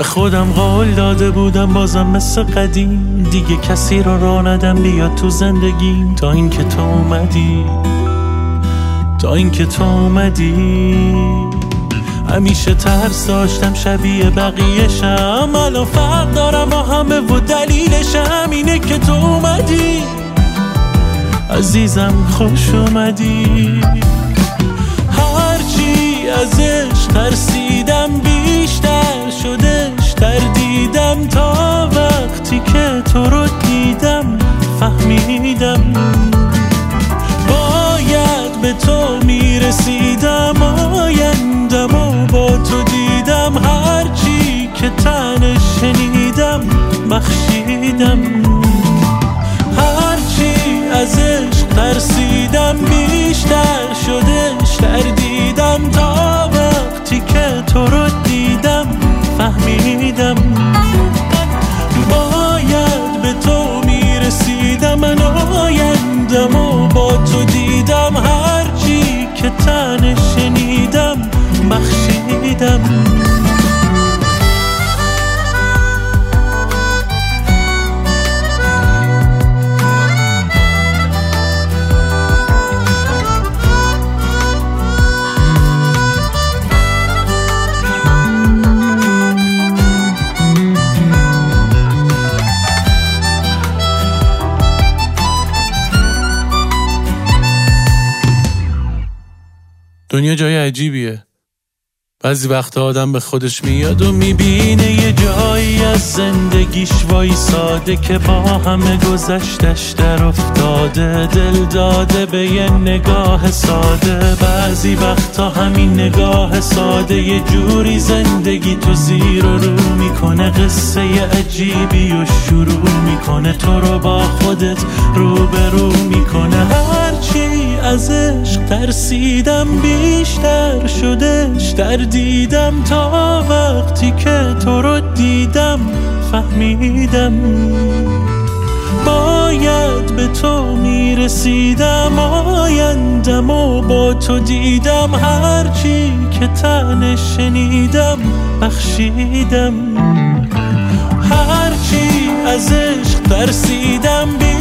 به خودم قول داده بودم بازم مثل قدیم دیگه کسی رو راه ندم بیاد تو زندگیم تا اینکه تو اومدی، تا اینکه تو اومدی. همیشه ترس داشتم شبیه بقیه‌شم، الان فرق دارم با همه و دلیلش همینه که تو اومدی. عزیزم خوش اومدی. هرچی از عشق ترسیدم بیشتر شدش تردیدم تا وقتی که تو رو دیدم فهمیدم باید به تو میرسیدم، آیندم و با تو دیدم، هرچی که تنش شنیدم بخشیدم. هرچی از عشق ترسیدم بیشتر شدش تردیدم تا وقتی که تو رو دیدم فهمیدم باید به تو میرسیدم، من آیندم و با تو دیدم، هرچی که تنش شنیدم بخشیدم. دنیا جای عجیبیه. بعضی وقت آدم به خودش میاد و میبینه یه جایی از زندگیش وایساده که با همه گذشتش در افتاده، دل داده به یه نگاه ساده. بعضی وقتا همین نگاه ساده یه جوری زندگی تو زیر و رو میکنه، قصه عجیبی و شروع میکنه، تو رو با خودت روبرو میکنه. هرچی از عشق ترسیدم بیشتر شدش تردیدم تا وقتی که تو رو دیدم فهمیدم باید به تو میرسیدم، آیندم و با تو دیدم، هرچی که تنش شنیدم بخشیدم. هرچی از عشق ترسیدم